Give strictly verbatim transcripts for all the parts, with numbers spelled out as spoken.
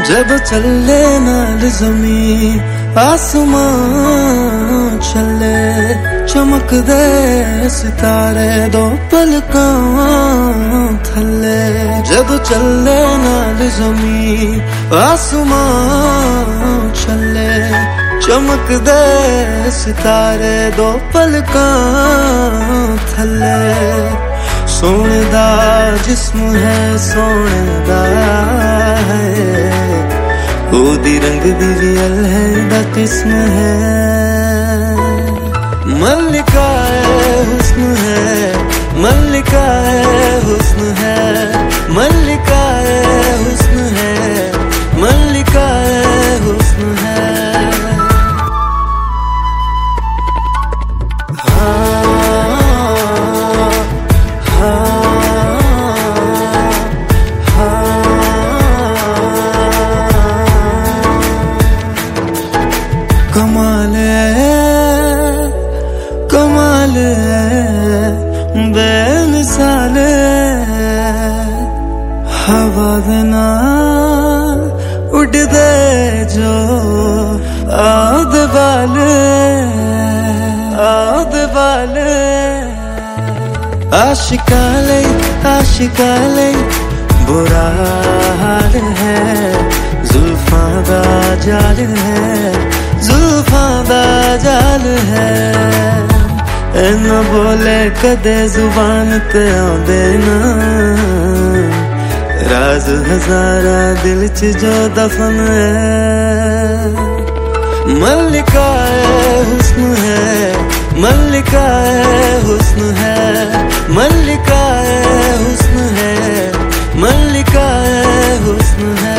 जब चले नाल जमीन आसमान चले, चमकदे सितारे दो पलकां थले। जब चले नाल जमीन आसमान चले, चमकदे सितारे दो पलकां थले। सोने दा जिस्म है सोने दा है, ओदी रंग दी रियल है दा किस्म है। मल्लिका हुस्न है, मल्लिका हुस्न है, मल्लिका हुस्न है, मल्लिका हुस्न है। कमाले कमाले बेमिसाले, हवा बिना उड़ दे जो आद बाले, आद बाले। आशिकाले आशिकाले बुरा हाल है, जुल्फां दा जाल है, जुल्फां दा जाल है। इन्ना बोले कदे जुबान ते आंदे ना, राज हजारा दिल च जो दफन है। मल्लिका हुस्न है, मल्लिका हुस्न है, मल्लिका हुस्न है, मल्लिका हुस्न है।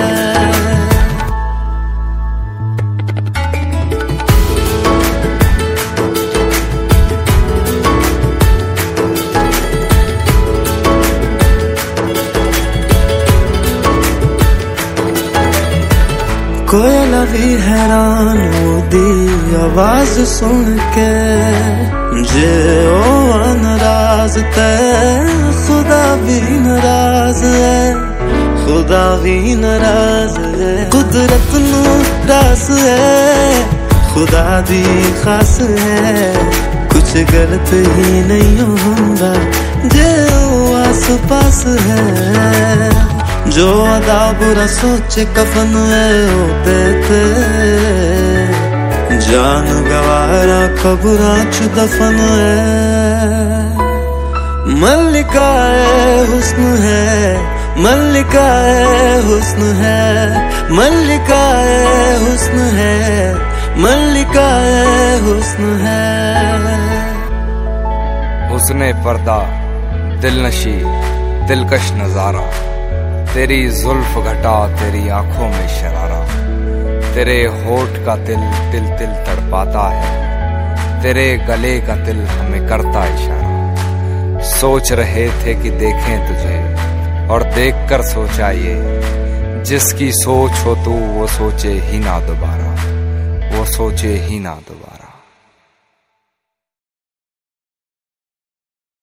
कोयला भी हैरान होदी आवाज सुन के, जे ओ नाराज ते खुदा भी नाराज है, खुदा भी नाराज है। कुदरत नू रास है, खुदा दी खास है, कुछ गलत ही नहीं होंदा जे ओ आस पास है। जो अदा बुरा सोचे कफन है होते थे, जान गवारा कब्रां च दफन है। मल्लिका हुस्न है, मल्लिका हुस्न है, मल्लिका हुस्न है, मल्लिका हुस्न है। हुस्ने पर्दा दिलनशी दिलकश नजारा, तेरी जुल्फ घटा तेरी आंखों में शरारा। तेरे होठ का तिल तिल तिल तड़पाता है, तेरे गले का तिल हमें करता इशारा। सोच रहे थे कि देखें तुझे और देखकर सोचा ये, जिसकी सोच हो तू वो सोचे ही ना दोबारा, वो सोचे ही ना दोबारा।